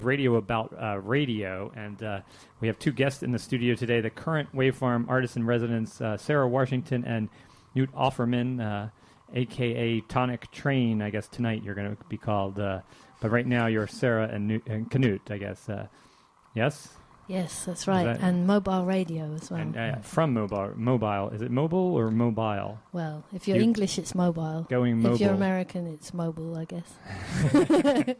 radio about radio, and we have two guests in the studio today, the current Waveform artist-in-residence, Sarah Washington and Knut Offerman, a.k.a. Tonic Train, I guess tonight you're going to be called, but right now you're Sarah and Knut, I guess. Yes? Yes, that's right, and mobile radio as well. And from mobile. Is it mobile or mobile? Well, if you're English, it's mobile. Going mobile. If you're American, it's mobile, I guess.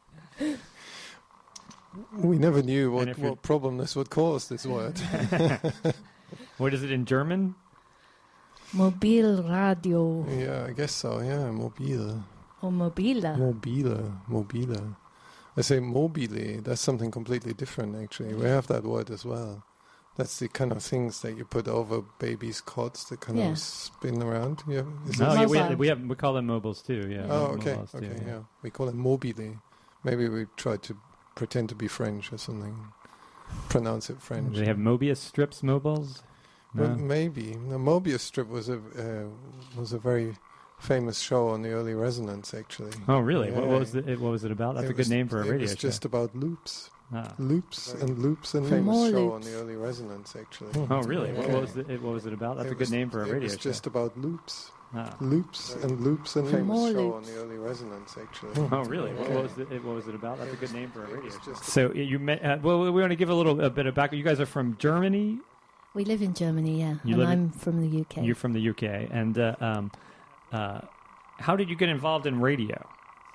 We never knew what problem this would cause, this word. What is it in German? Mobil radio. Yeah, I guess so, yeah, mobile. Or mobile. Mobile. I say mobile, that's something completely different, actually. We have that word as well. That's the kind of things that you put over babies' cots that kind of spin around. Yeah, we call them mobiles too. Yeah. Oh, okay. Yeah. We call them mobile. Maybe we try to pretend to be French or something. Pronounce it French. Do they have Mobius strips, mobiles? No? Well, maybe. The Mobius strip was a very famous show on the early Resonance, actually. Oh, really? Yeah. What was it about? That's a good name for a radio show. It was just about loops. Loops and famous show on the early Resonance, actually. Oh, really? Yeah. What was it about? That's a good name for a radio show. It was just about loops. Loops and famous show on the early Resonance, actually. Oh, really? What was it about? That's a good name for a radio show. So you met. Well, we want to give a bit of background. You guys are from Germany. We live in Germany, yeah. And I'm from the UK. You're from the UK, and how did you get involved in radio?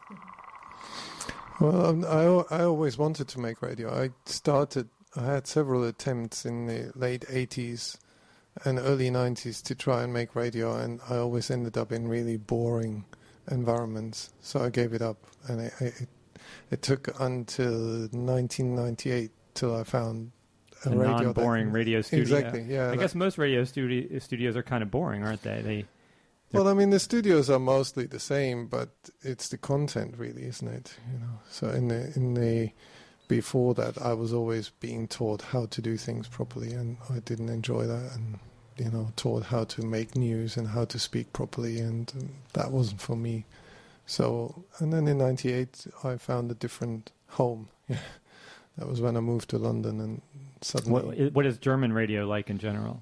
Well, I always wanted to make radio. I had several attempts in the late 80s and early 90s to try and make radio, and I always ended up in really boring environments. So I gave it up, and it took until 1998 till I found a non-boring radio studio. Exactly, yeah. I guess most radio studios are kind of boring, aren't they? Well, I mean, the studios are mostly the same, but it's the content, really, isn't it? So in the before that, I was always being taught how to do things properly, and I didn't enjoy that. And taught how to make news and how to speak properly, and that wasn't for me. So, and then in '98, I found a different home. Yeah, that was when I moved to London, and suddenly. What is German radio like in general?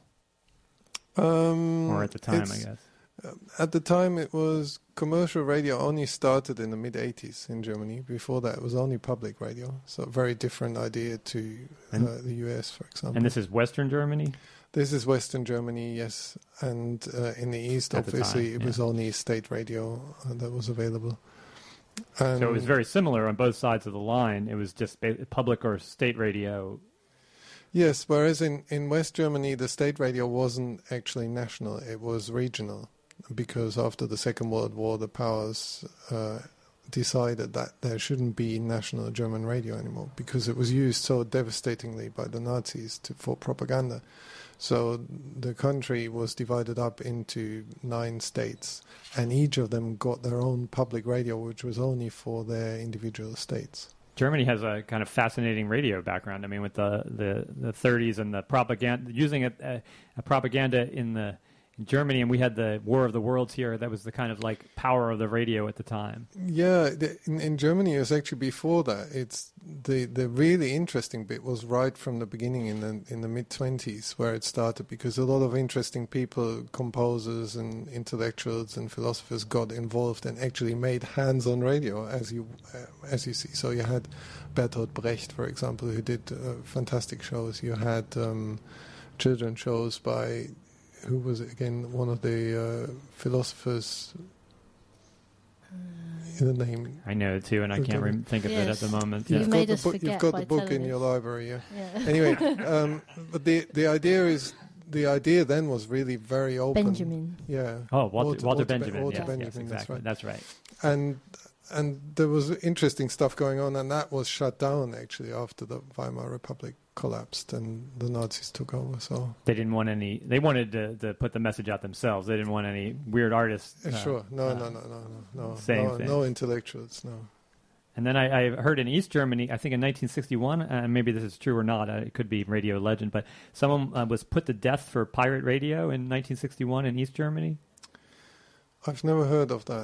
Or at the time, I guess. At the time, it was commercial radio only started in the mid-'80s in Germany. Before that, it was only public radio. So a very different idea to the US, for example. And this is Western Germany? This is Western Germany, yes. And in the East, obviously, it was only state radio that was available. And so it was very similar on both sides of the line. It was just public or state radio. Yes, whereas in West Germany, the state radio wasn't actually national. It was regional. Because after the Second World War, the powers decided that there shouldn't be national German radio anymore because it was used so devastatingly by the Nazis for propaganda. So the country was divided up into 9 states, and each of them got their own public radio, which was only for their individual states. Germany has a kind of fascinating radio background. I mean, with the 30s and the propaganda, using a propaganda in Germany, and we had the War of the Worlds here. That was the kind of like power of the radio at the time. Yeah, in Germany, it was actually before that. It's the really interesting bit was right from the beginning in the mid-20s where it started, because a lot of interesting people, composers and intellectuals and philosophers got involved and actually made hands-on radio, as you see. So you had Bertolt Brecht, for example, who did fantastic shows. You had children's shows by. Who was it again? One of the philosophers. The name. I know it too, and I can't think of it at the moment. Yeah. You've got the book in your library, yeah. Anyway, but the idea then was really very open. Benjamin. Yeah. Oh, Walter Benjamin. Walter Yes, Benjamin. exactly. That's right. And there was interesting stuff going on, and that was shut down actually after the Weimar Republic collapsed and the Nazis took over. So they didn't want any. They wanted to put the message out themselves. They didn't want any weird artists. Sure, no, no intellectuals, no. And then I heard in East Germany, I think in 1961, and maybe this is true or not, it could be radio legend, but someone was put to death for pirate radio in 1961 in East Germany. I've never heard of that.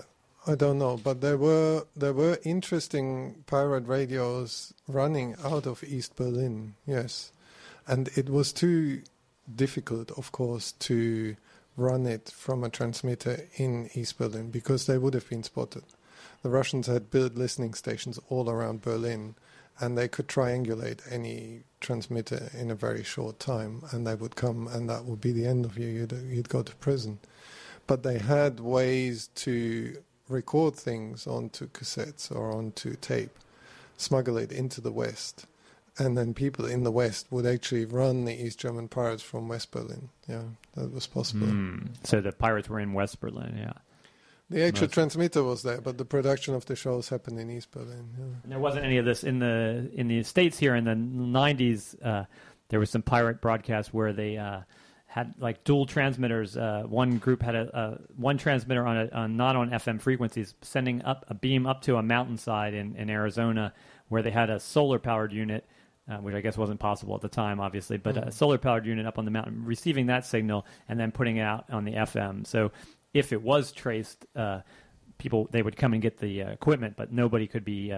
I don't know, but there were interesting pirate radios running out of East Berlin, yes. And it was too difficult, of course, to run it from a transmitter in East Berlin because they would have been spotted. The Russians had built listening stations all around Berlin, and they could triangulate any transmitter in a very short time, and they would come, and that would be the end of you. You'd go to prison. But they had ways to record things onto cassettes or onto tape, smuggle it into the West, and then people in the West would actually run the East German pirates from West Berlin. Yeah, that was possible. So the pirates were in West Berlin, yeah. The actual transmitter was there, but the production of the shows happened in East Berlin. Yeah. And there wasn't any of this in the States here in the 90s. There was some pirate broadcasts where they had like dual transmitters. One group had one transmitter not on FM frequencies, sending up a beam up to a mountainside in Arizona, where they had a solar powered unit, which I guess wasn't possible at the time, obviously, but a solar powered unit up on the mountain, receiving that signal and then putting it out on the FM. So if it was traced, they would come and get the equipment, but nobody could be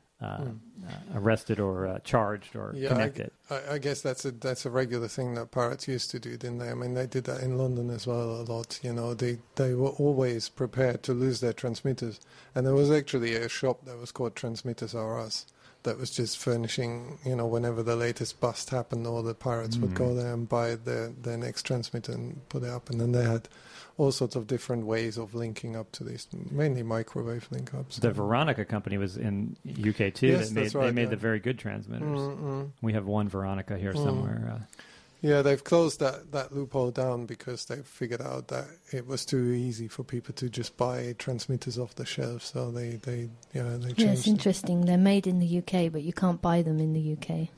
arrested or charged or connected. I guess that's a regular thing that pirates used to do, didn't they? I mean, they did that in London as well a lot. You know, they were always prepared to lose their transmitters, and there was actually a shop that was called Transmitters R Us that was just furnishing. You know, whenever the latest bust happened, all the pirates would go there and buy their next transmitter and put it up, and then they had all sorts of different ways of linking up to these, mainly microwave link-ups. The Veronica company was in UK too. Yes, they made the very good transmitters. We have one Veronica here somewhere. Yeah, they've closed that loophole down because they figured out that it was too easy for people to just buy transmitters off the shelf. So they changed. Yeah, it's interesting. They're made in the UK, but you can't buy them in the UK.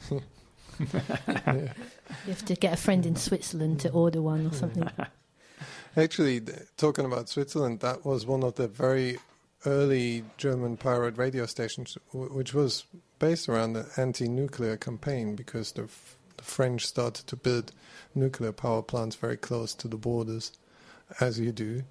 You have to get a friend in Switzerland to order one or something. Actually, talking about Switzerland, that was one of the very early German pirate radio stations, which was based around the anti-nuclear campaign, because the French started to build nuclear power plants very close to the borders, as you do,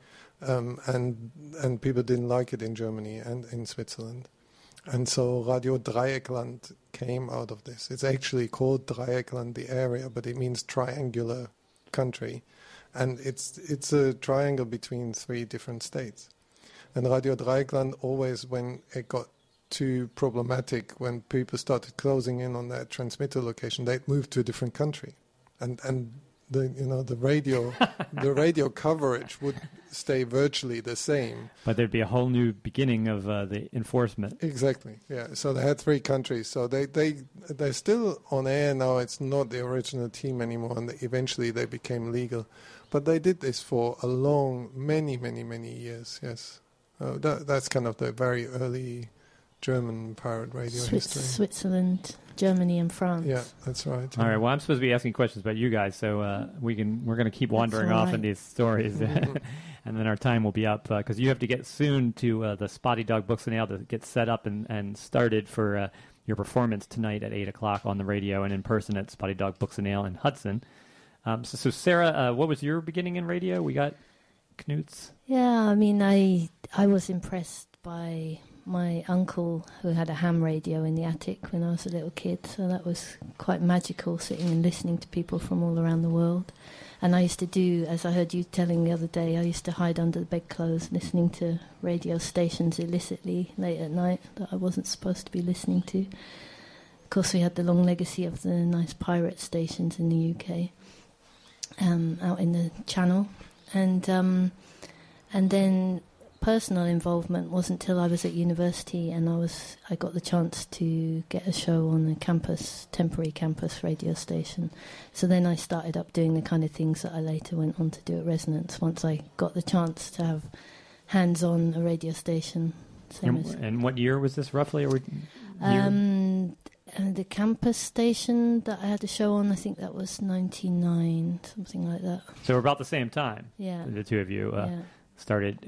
and people didn't like it in Germany and in Switzerland. And so Radio Dreieckland came out of this. It's actually called Dreieckland, the area, but it means triangular country. And it's a triangle between three different states. And Radio Dreieckland always, when it got too problematic, when people started closing in on their transmitter location, they'd move to a different country. And the radio coverage would stay virtually the same. But there'd be a whole new beginning of the enforcement. Exactly, yeah. So they had three countries. So they're still on air now. It's not the original team anymore, and eventually they became legal. But they did this for a long, many, many, many years, yes. That's kind of the very early German pirate radio history. Switzerland, Germany, and France. Yeah, that's right. All right. Well, I'm supposed to be asking questions about you guys, so we're going to keep wandering off in these stories, and then our time will be up because you have to get soon to the Spotty Dog Books and Ale to get set up and started for your performance tonight at 8:00 on the radio and in person at Spotty Dog Books and Ale in Hudson. So Sarah, what was your beginning in radio? We got Knut's. Yeah, I mean, I was impressed by my uncle who had a ham radio in the attic when I was a little kid, so that was quite magical, sitting and listening to people from all around the world. And I used to do, as I heard you telling the other day, I used to hide under the bedclothes listening to radio stations illicitly late at night that I wasn't supposed to be listening to. Of course, we had the long legacy of the nice pirate stations in the UK, out in the Channel. And then personal involvement wasn't until I was at university and I got the chance to get a show on a temporary campus radio station. So then I started up doing the kind of things that I later went on to do at Resonance once I got the chance to have hands-on a radio station. And what year was this roughly? The campus station that I had a show on, I think that was 99, something like that. So about the same time, yeah, the two of you started.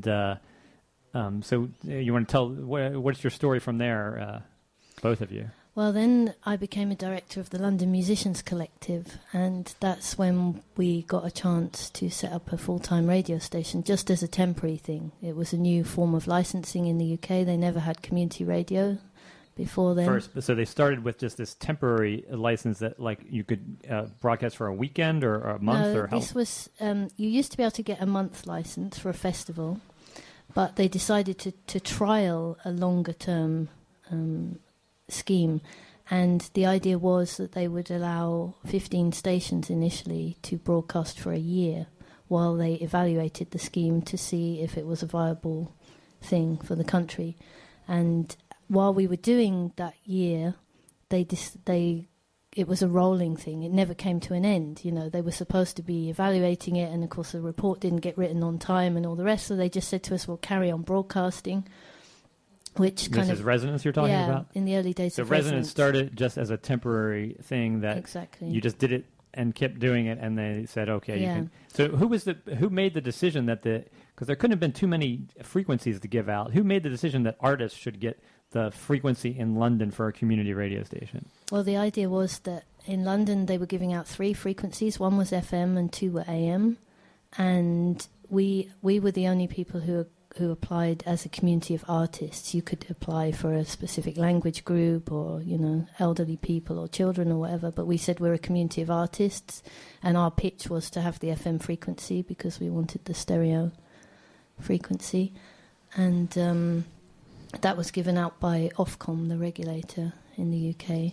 So you want to tell, what's your story from there, both of you? Well, then I became a director of the London Musicians Collective, and that's when we got a chance to set up a full-time radio station, just as a temporary thing. It was a new form of licensing in the UK. They never had community radio before then. First, so they started with just this temporary license that, like, you could broadcast for a weekend or a month, no, or how? This was you used to be able to get a month license for a festival, but they decided to trial a longer-term scheme, and the idea was that they would allow 15 stations initially to broadcast for a year while they evaluated the scheme to see if it was a viable thing for the country. And while we were doing that year, it was a rolling thing. It never came to an end. You know, they were supposed to be evaluating it, and of course the report didn't get written on time and all the rest, so they just said to us, we'll carry on broadcasting. Which kind this is Resonance you're talking about? Yeah, in the early days so of Resonance started just as a temporary thing that exactly. you just did it and kept doing it, and they said, okay, you can. So who made the decision that because there couldn't have been too many frequencies to give out, who made the decision that artists should get the frequency in London for a community radio station? Well, the idea was that in London they were giving out 3 frequencies. One was FM and 2 were AM, and we were the only people who applied as a community of artists. You could apply for a specific language group or, you know, elderly people or children or whatever, but we said we're a community of artists, and our pitch was to have the FM frequency because we wanted the stereo frequency. And that was given out by Ofcom, the regulator in the UK.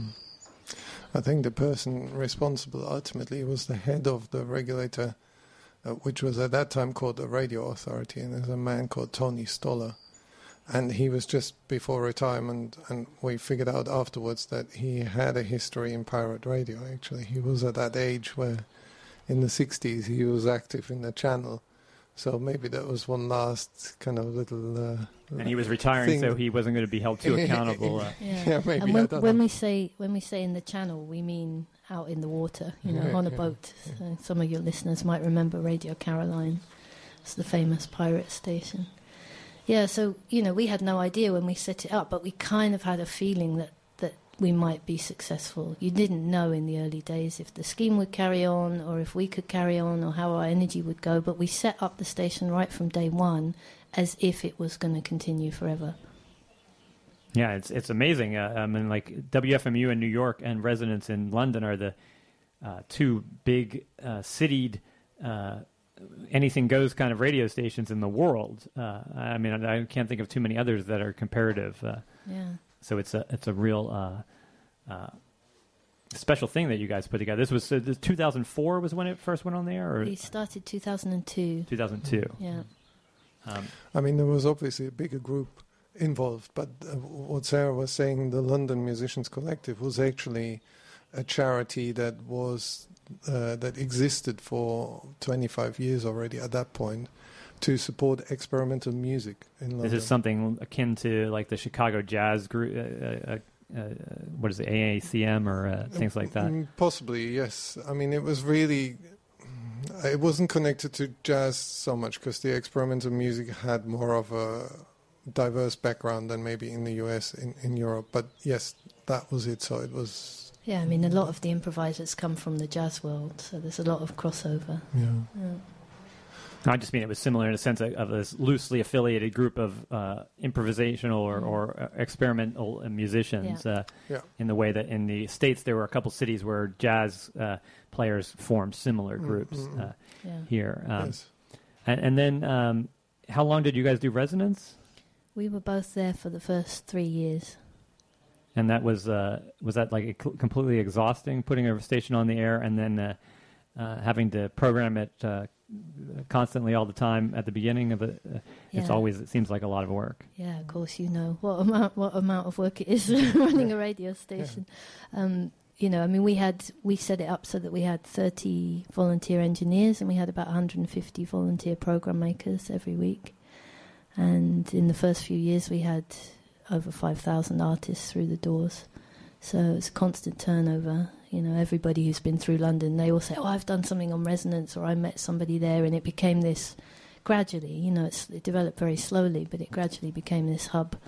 I think the person responsible ultimately was the head of the regulator, which was at that time called the Radio Authority, and there's a man called Tony Stoller. And he was just before retirement, and we figured out afterwards that he had a history in pirate radio, actually. He was at that age where, in the 60s, he was active in the channel. So maybe that was one last kind of little... and he was retiring, thing. So he wasn't going to be held too accountable. Yeah, maybe. And when we say in the channel, we mean out in the water, you know, on a boat. So some of your listeners might remember Radio Caroline. It's the famous pirate station. Yeah, so, you know, we had no idea when we set it up, but we kind of had a feeling that we might be successful. You didn't know in the early days if the scheme would carry on or if we could carry on or how our energy would go, but we set up the station right from day one as if it was going to continue forever. Yeah, it's amazing. I mean, like WFMU in New York and Resonance in London are the 2 big citied anything goes kind of radio stations in the world. I mean, I can't think of too many others that are comparative. Yeah. So it's a real special thing that you guys put together. This was 2004 was when it first went on the air, or we started 2002. 2002. Yeah. I mean, there was obviously a bigger group involved, but what Sarah was saying, the London Musicians Collective was actually a charity that was that existed for 25 years already at that point, to support experimental music in London. This is something akin to like the Chicago Jazz Group, what is it, AACM or things like that? Possibly, yes. I mean, it was really... It wasn't connected to jazz so much because the experimental music had more of a diverse background than maybe in the US, in Europe. But yes, that was it. So it was... Yeah, I mean, a lot of the improvisers come from the jazz world, so there's a lot of crossover. Yeah. I just mean it was similar in a sense of this loosely affiliated group of improvisational or experimental musicians in the way that in the States there were a couple cities where jazz players formed similar groups here. Yes. And then how long did you guys do Resonance? We were both there for the first 3 years. And that was that like completely exhausting, putting a station on the air and then having to program it constantly all the time at the beginning of it? It seems like a lot of work. Yeah, of course, you know what amount of work it is running a radio station. You know, I mean, we set it up so that we had 30 volunteer engineers and we had about 150 volunteer program makers every week. And in the first few years, we had over 5,000 artists through the doors. So it's a constant turnover. You know, everybody who's been through London, they all say, oh, I've done something on Resonance, or I met somebody there, and it became this gradually, you know, it developed very slowly, but it gradually became this hub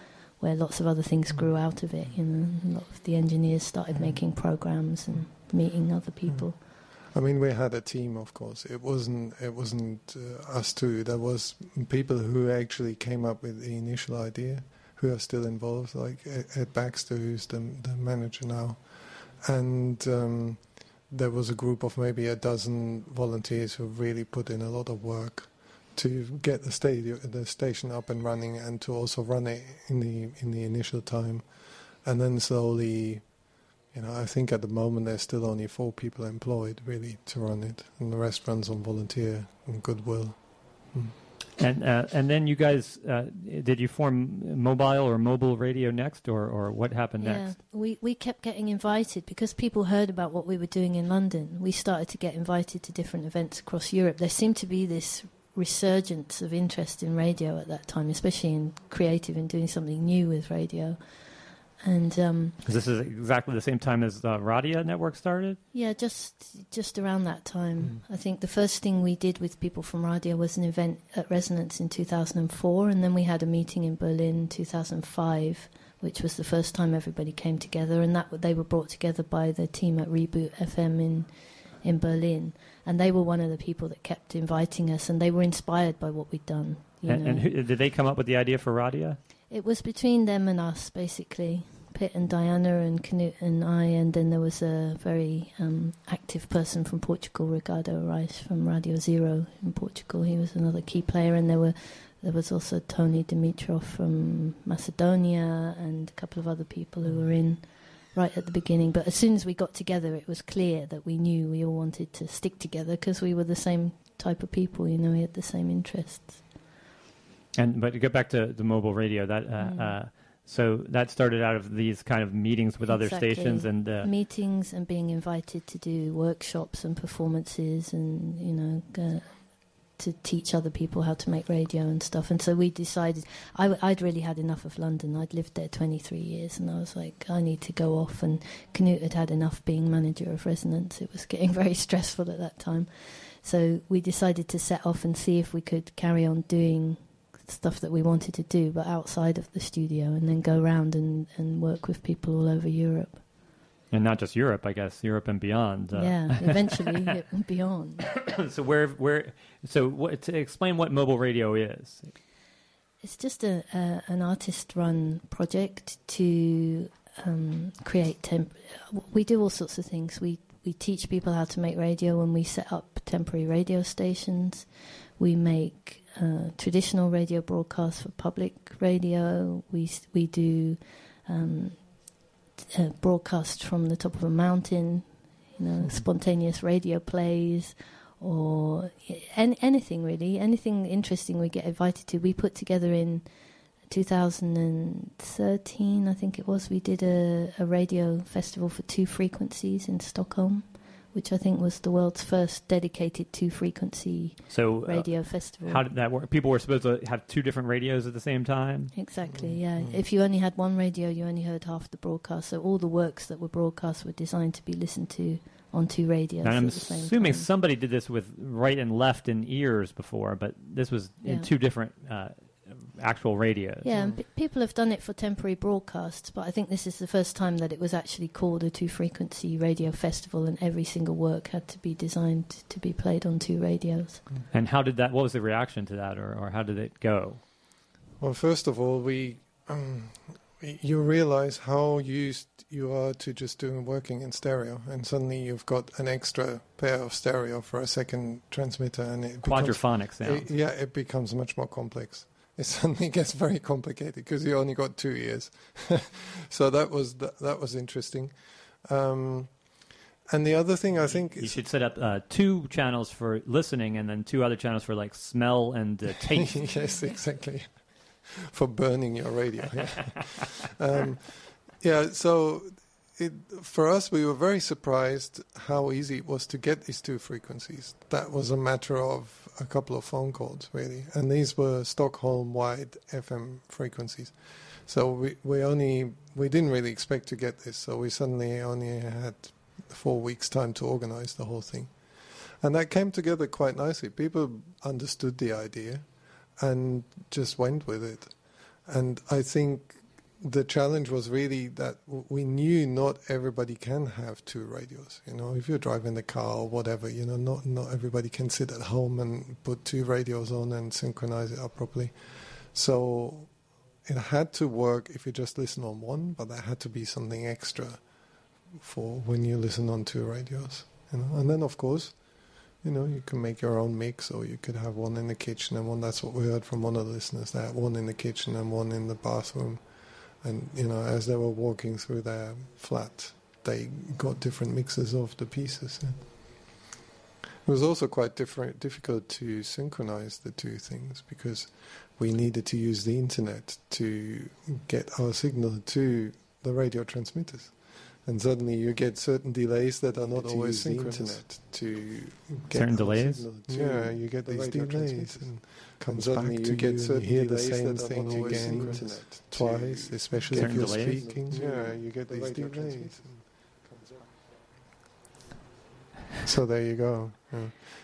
where lots of other things grew out of it. You know, a lot of the engineers started making programs and meeting other people. I mean, we had a team, of course. It wasn't us two. There was people who actually came up with the initial idea, who are still involved, like Ed Baxter, who's the manager now. And there was a group of maybe a dozen volunteers who really put in a lot of work to get the station up and running, and to also run it in the initial time. And then slowly, you know, I think at the moment there's still only 4 people employed really to run it, and the rest runs on volunteer and goodwill. And then you guys, did you form mobile radio next, or what happened next? We kept getting invited because people heard about what we were doing in London. We started to get invited to different events across Europe. There seemed to be this resurgence of interest in radio at that time, especially in creative and doing something new with radio. And this is exactly the same time as the Radia network started? Yeah, just around that time. I think the first thing we did with people from Radia was an event at Resonance in 2004, and then we had a meeting in Berlin in 2005, which was the first time everybody came together, and that they were brought together by the team at Reboot FM in Berlin, and they were one of the people that kept inviting us, and they were inspired by what we'd done. And did they come up with the idea for Radia? It was between them and us, basically. Pitt and Diana and Knut and I, and then there was a very active person from Portugal, Ricardo Reis from Radio Zero in Portugal. He was another key player, and there was also Tony Dimitrov from Macedonia and a couple of other people who were in right at the beginning. But as soon as we got together, it was clear that we knew we all wanted to stick together because we were the same type of people, you know, we had the same interests. But to get back to the mobile radio, that so that started out of these kind of meetings with other stations and meetings and being invited to do workshops and performances, and you know, to teach other people how to make radio and stuff. And so we decided, I'd really had enough of London. I'd lived there 23 years, and I was like, I need to go off. And Knut had had enough being manager of Resonance. It was getting very stressful at that time. So we decided to set off and see if we could carry on doing stuff that we wanted to do, but outside of the studio, and then go around and work with people all over Europe. And not just Europe, I guess, Europe and beyond. Yeah, eventually beyond. So to explain what mobile radio is. It's just an artist-run project to create we do all sorts of things. We teach people how to make radio when we set up temporary radio stations. We make traditional radio broadcasts for public radio. We do broadcasts from the top of a mountain, you know, spontaneous radio plays, or anything really, anything interesting we get invited to. We put together in 2013, I think it was, we did a radio festival for 2 frequencies in Stockholm, which I think was the world's first dedicated 2-frequency radio festival. How did that work? People were supposed to have 2 different radios at the same time? Exactly, yeah. If you only had one radio, you only heard half the broadcast. So all the works that were broadcast were designed to be listened to on 2 radios and I'm at the same assuming time. Somebody did this with right and left in ears before, but this was in 2 different actual radios. Yeah, and people have done it for temporary broadcasts, but I think this is the first time that it was actually called a 2-frequency radio festival, and every single work had to be designed to be played on 2 radios. And how did that? What was the reaction to that, or how did it go? Well, first of all, you realize how used you are to just working in stereo, and suddenly you've got an extra pair of stereo for a second transmitter, and it quadraphonic sound. It becomes much more complex. It suddenly gets very complicated because you only got 2 ears. So that was interesting. And the other thing, I think... You should set up 2 channels for listening and then 2 other channels for like smell and taste. Yes, exactly. For burning your radio. So for us, we were very surprised how easy it was to get these 2 frequencies. That was a matter of a couple of phone calls, really. And these were Stockholm-wide FM frequencies. So we didn't really expect to get this, so we suddenly only had 4 weeks' time to organize the whole thing. And that came together quite nicely. People understood the idea and just went with it. And I think the challenge was really that we knew not everybody can have two radios. You know, if you're driving the car or whatever, you know, not everybody can sit at home and put two radios on and synchronize it up properly. So it had to work if you just listen on one, but there had to be something extra for when you listen on two radios. You know, and then of course, you know, you can make your own mix, or you could have one in the kitchen and one. That's what we heard from one of the listeners. They had one in the kitchen and one in the bathroom. And, you know, as they were walking through their flat, they got different mixes of the pieces. Yeah. It was also quite difficult to synchronize the two things because we needed to use the internet to get our signal to the radio transmitters. And suddenly you get certain delays that are not always synchronous. The internet to get certain delays? Yeah, you get these delays. And suddenly you get certain hear the same thing again twice, especially if you're speaking. Yeah, you get these delays. So there you go. Yeah.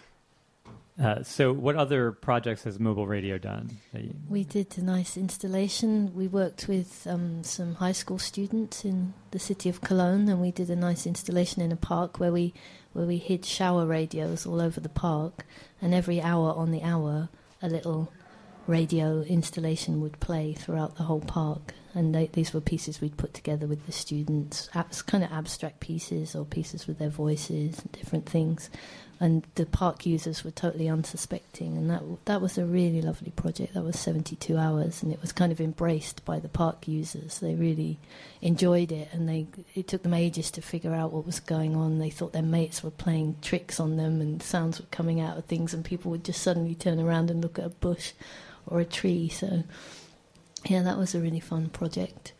So what other projects has Mobile Radio done? We did a nice installation. We worked with some high school students in the city of Cologne, and we did a nice installation in a park where we hid shower radios all over the park, and every hour on the hour a little radio installation would play throughout the whole park. And these were pieces we'd put together with the students, kind of abstract pieces or pieces with their voices and different things. And the park users were totally unsuspecting, and that was a really lovely project. That was 72 hours, and it was kind of embraced by the park users. They really enjoyed it, and it took them ages to figure out what was going on. They thought their mates were playing tricks on them, and sounds were coming out of things, and people would just suddenly turn around and look at a bush or a tree. So, yeah, that was a really fun project.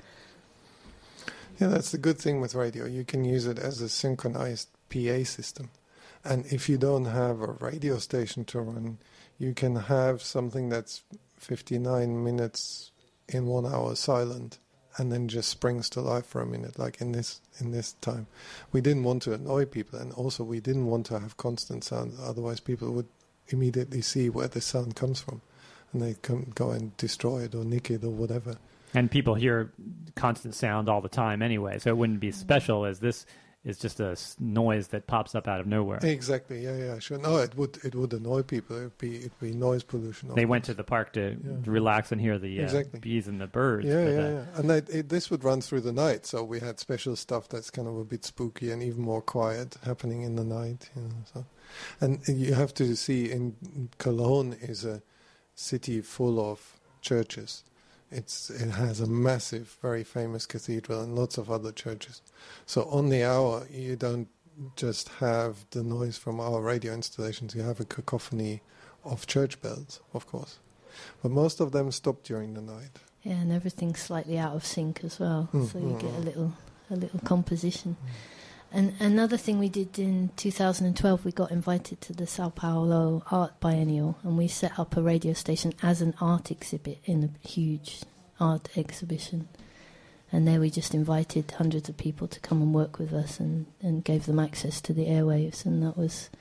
Yeah, that's the good thing with radio. You can use it as a synchronized PA system. And if you don't have a radio station to run, you can have something that's 59 minutes in 1 hour silent and then just springs to life for a minute, like in this time. We didn't want to annoy people, and also we didn't want to have constant sound, otherwise people would immediately see where the sound comes from, and they can go and destroy it or nick it or whatever. And people hear constant sound all the time anyway, so it wouldn't be special as this is just a noise that pops up out of nowhere. Exactly, yeah, sure. No, it would annoy people. It'd be noise pollution. They went to the park to relax and hear the bees and the birds. Yeah. And this would run through the night, so we had special stuff that's kind of a bit spooky and even more quiet happening in the night. You know, so. And you have to see, in Cologne is a city full of churches. It has a massive, very famous cathedral and lots of other churches. So on the hour, you don't just have the noise from our radio installations. You have a cacophony of church bells, of course. But most of them stop during the night. Yeah, and everything's slightly out of sync as well. So you get a little composition. And another thing we did in 2012, we got invited to the Sao Paulo Art Biennial, and we set up a radio station as an art exhibit in a huge art exhibition. And there we just invited hundreds of people to come and work with us and gave them access to the airwaves. And that was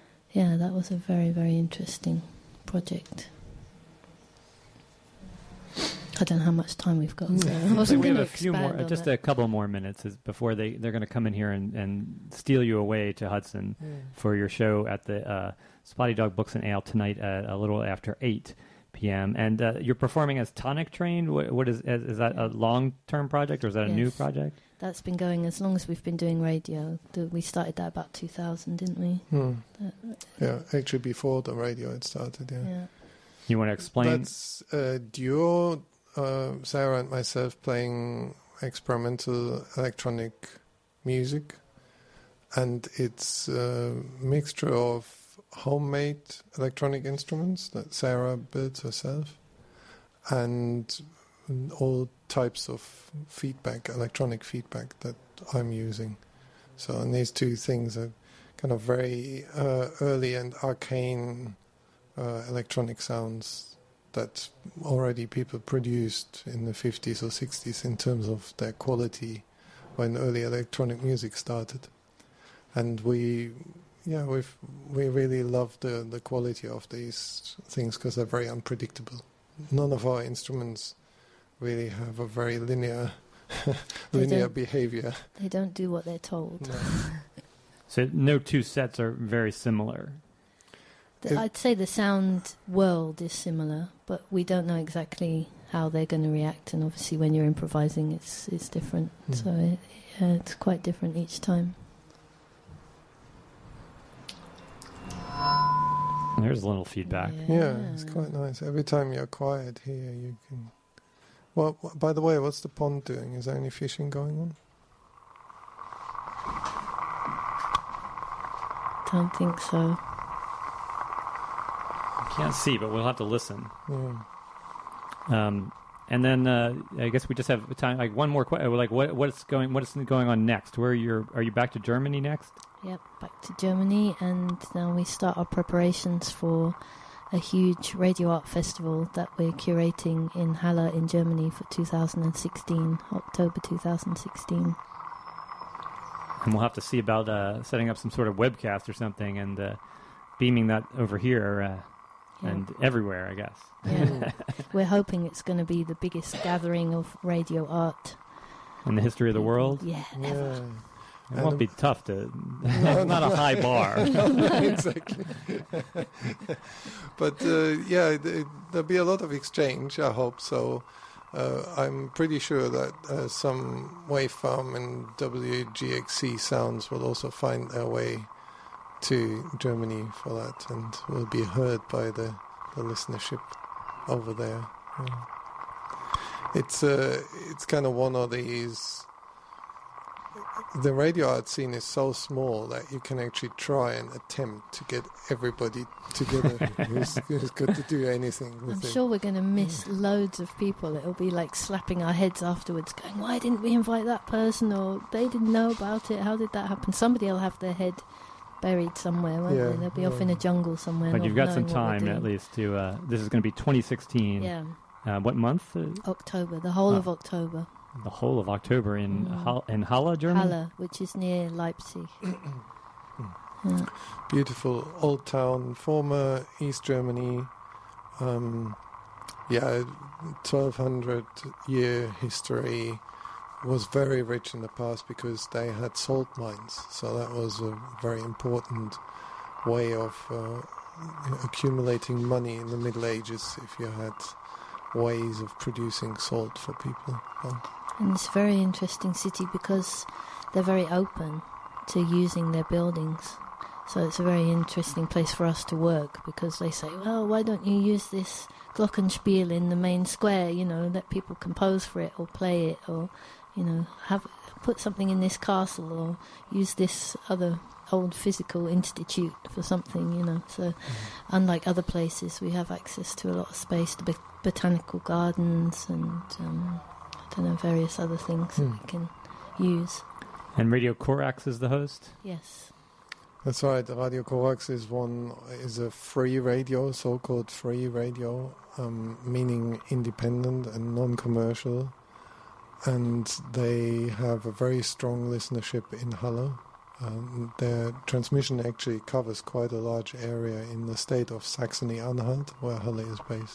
a very, very interesting project. I don't know how much time we've got. So I wasn't going to expand just a couple more minutes before they're going to come in here and steal you away to Hudson for your show at the Spotty Dog Books and Ale tonight at a little after 8 p.m. And you're performing as Tonic Train. What is that a long-term project or is that a new project? That's been going as long as we've been doing radio. We started that about 2000, didn't we? Yeah, actually before the radio it started, yeah. You want to explain? That's a duo. Sarah and myself playing experimental electronic music, and it's a mixture of homemade electronic instruments that Sarah builds herself and all types of feedback, electronic feedback that I'm using. So, and these two things are kind of very early and arcane electronic sounds that already people produced in the 50s or 60s in terms of their quality when early electronic music started. And we really love the quality of these things because they're very unpredictable. None of our instruments really have a very linear They linear don't- behavior. They don't do what they're told. No. So no two sets are very similar. I'd say the sound world is similar, but we don't know exactly how they're going to react. And obviously, when you're improvising, it's different. Mm. So it's quite different each time. There's a little feedback. Yeah, it's quite nice. Every time you're quiet here, you can. Well, by the way, what's the pond doing? Is there any fishing going on? Don't think so. Can't see, but we'll have to listen. Yeah. And then I guess we just have time. Like one more question. Like what's going on next? Are you back to Germany next? Yep, back to Germany, and now we start our preparations for a huge radio art festival that we're curating in Halle in Germany for 2016, October 2016. And we'll have to see about setting up some sort of webcast or something and beaming that over here and everywhere, I guess. Yeah, we're hoping it's going to be the biggest gathering of radio art In the history of the world. Yeah, ever. Yeah. It won't be tough to. No, not a high bar. Exactly. But there'll be a lot of exchange, I hope so. I'm pretty sure that some Wavefarm and WGXC sounds will also find their way to Germany for that and will be heard by the listenership over there. Yeah. It's kind of one of these. The radio art scene is so small that you can actually try and attempt to get everybody together who's good to do anything with I'm it. sure we're going to miss loads of people. It'll be like slapping our heads afterwards, going, why didn't we invite that person? Or they didn't know about it. How did that happen? Somebody will have their head buried somewhere, won't they? They'll be off in a jungle somewhere. But you've got some not knowing what time we're at doing. least to. This is going to be 2016. Yeah, What month? October, the whole of October. The whole of October in Halle, Germany. Halle, which is near Leipzig. Yeah. Beautiful old town, former East Germany. 1200-year history. Was very rich in the past because they had salt mines, so that was a very important way of accumulating money in the Middle Ages. If you had ways of producing salt for people. And it's a very interesting city because they're very open to using their buildings. So it's a very interesting place for us to work because they say, well, why don't you use this glockenspiel in the main square, let people compose for it or play it or, put something in this castle or use this other old physical institute for something, So unlike other places, we have access to a lot of space, the botanical gardens and, various other things that we can use. And Radio Corax is the host? Yes. That's right. Radio Corax is a free radio, so-called free radio, meaning independent and non-commercial. And they have a very strong listenership in Halle. Their transmission actually covers quite a large area in the state of Saxony-Anhalt, where Halle is based.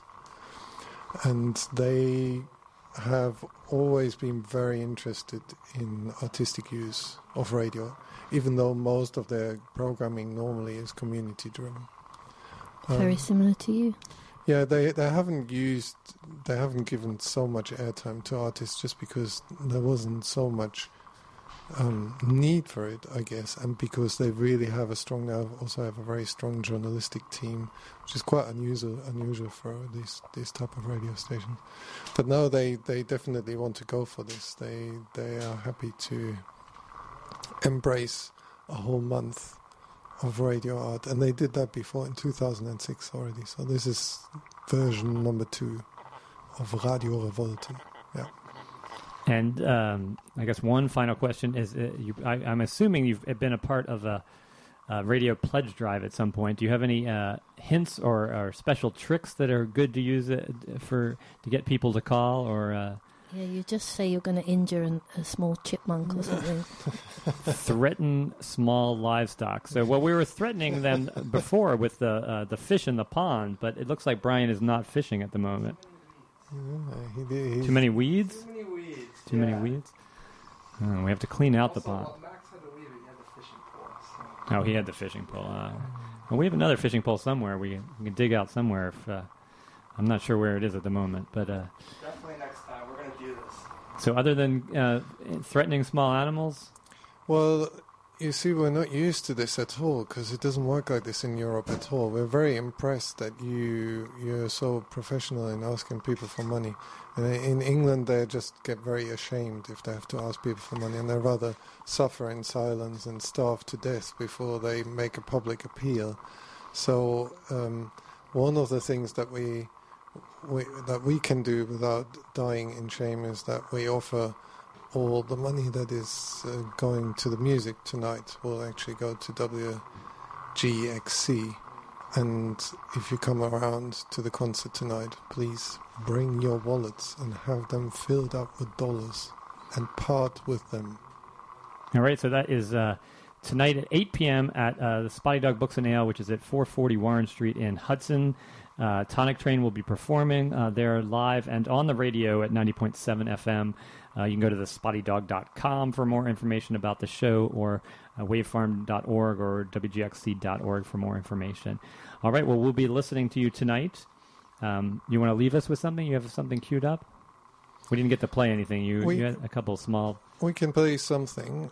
And they have always been very interested in artistic use of radio, even though most of their programming normally is community-driven. Very similar to you. Yeah, they haven't given so much airtime to artists just because there wasn't so much need for it, I guess, and because they really have also have a very strong journalistic team, which is quite unusual for these type of radio stations. But no, they definitely want to go for this. They are happy to embrace a whole month of radio art, and they did that before in 2006 already. So this is version number 2 of Radio Revolte. Yeah. And I guess one final question is, I'm assuming you've been a part of a radio pledge drive at some point. Do you have any hints or special tricks that are good to use to get people to call? Or Yeah, you just say you're going to injure a small chipmunk or something. threaten small livestock. So, we were threatening them before with the fish in the pond, but it looks like Brian is not fishing at the moment. Too many weeds? Too many weeds. Too many weeds? Oh, we have to clean out the pond. Max had to leave it. He had the fishing pole. So. Oh, he had the fishing pole. Well, we have another fishing pole somewhere. We can dig out somewhere. If I'm not sure where it is at the moment, but Definitely next time. We're going to do this. so other than threatening small animals, Well, you see, we're not used to this at all because it doesn't work like this in Europe at all. We're very impressed that you're so professional in asking people for money. And in England, they just get very ashamed if they have to ask people for money, and they rather suffer in silence and starve to death before they make a public appeal. So one of the things that we can do without dying in shame is that we offer all the money that is going to the music tonight will actually go to WGXC. And if you come around to the concert tonight, please bring your wallets and have them filled up with dollars and part with them. all right. So that is tonight at 8 p.m. at the Spotty Dog Books and Ale, which is at 440 Warren Street in Hudson. Tonic Train will be performing. They're live and on the radio at 90.7 FM. You can go to thespottydog.com for more information about the show, or wavefarm.org or wgxc.org for more information. All right, well, we'll be listening to you tonight. You want to leave us with something? You have something queued up? We didn't get to play anything. You had a couple of small... We can play something.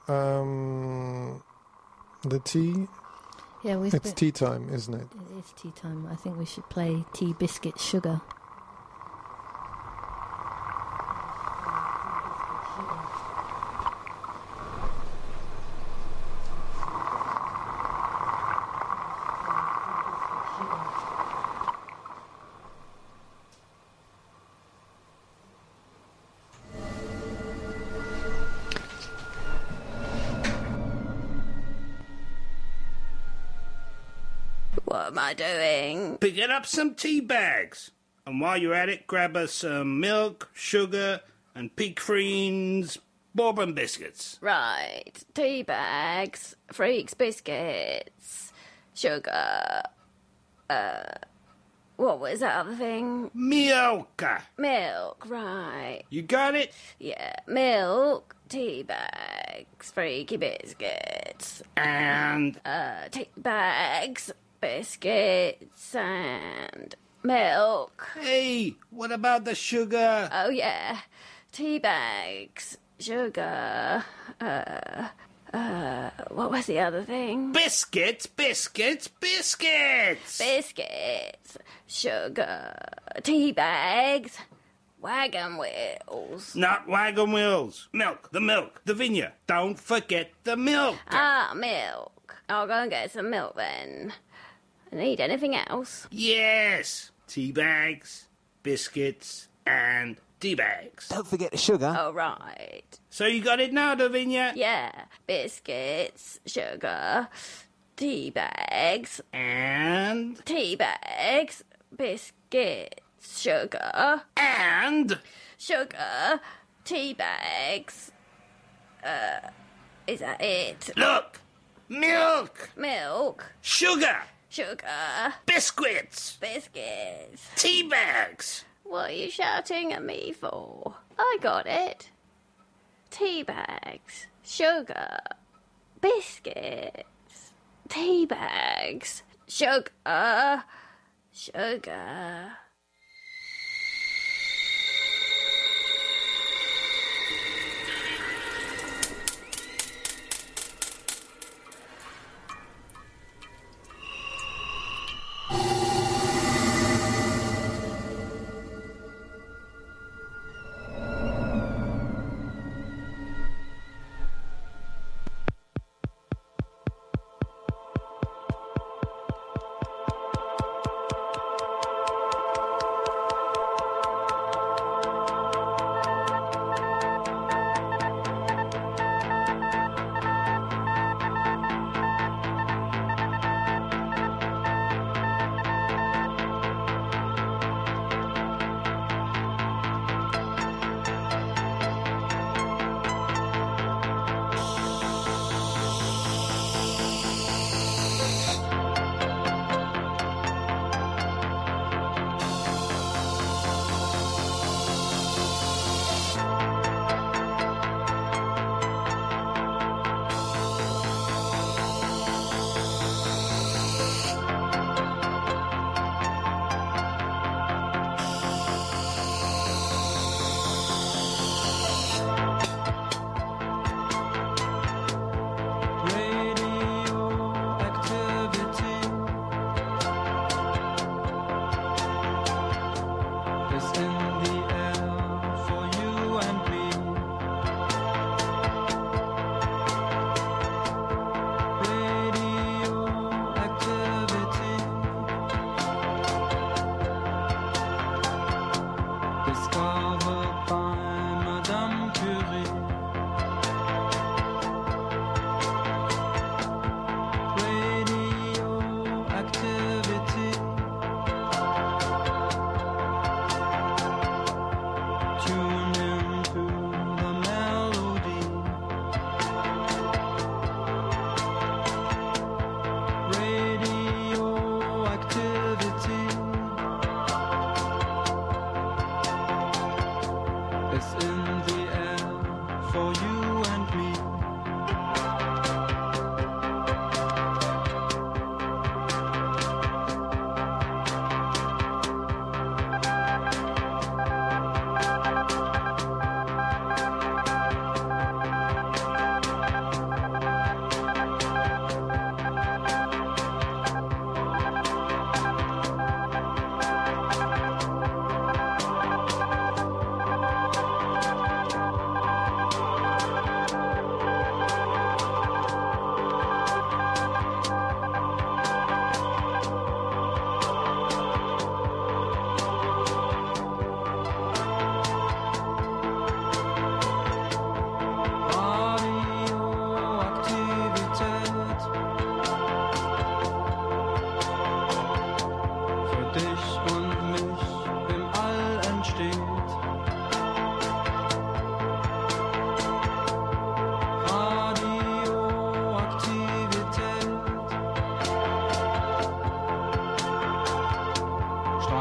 The tea? Yeah, It's tea time, isn't it? It is tea time. I think we should play Tea, Biscuit, Sugar. What am I doing? Picking up some tea bags. And while you're at it, grab us some milk, sugar, and Peak-Friends bourbon biscuits. Right. Tea bags, Freaks biscuits, sugar. What was that other thing? Milk. Milk, right. You got it? Yeah, milk, tea bags, freaky biscuits, And tea bags, biscuits, and milk. hey, what about the sugar? Oh yeah, tea bags, sugar, what was the other thing? Biscuits. Biscuits, sugar, tea bags, wagon wheels. Not wagon wheels. Milk, the vineyard. Don't forget the milk. Ah, milk. I'll go and get some milk then. Need anything else? Yes. Tea bags, biscuits, and tea bags. Don't forget the sugar. Oh, right. So you got it now, Davinia? Yeah, biscuits, sugar, tea bags, And... biscuits, sugar, tea bags. Is that it? Look! Milk! Milk, Sugar! sugar, Biscuits! biscuits. Tea bags! What are you shouting at me for? I got it. Tea bags, sugar, biscuits, tea bags, sugar, sugar.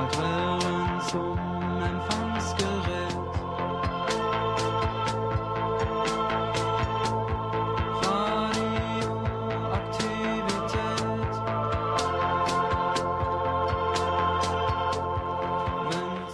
What will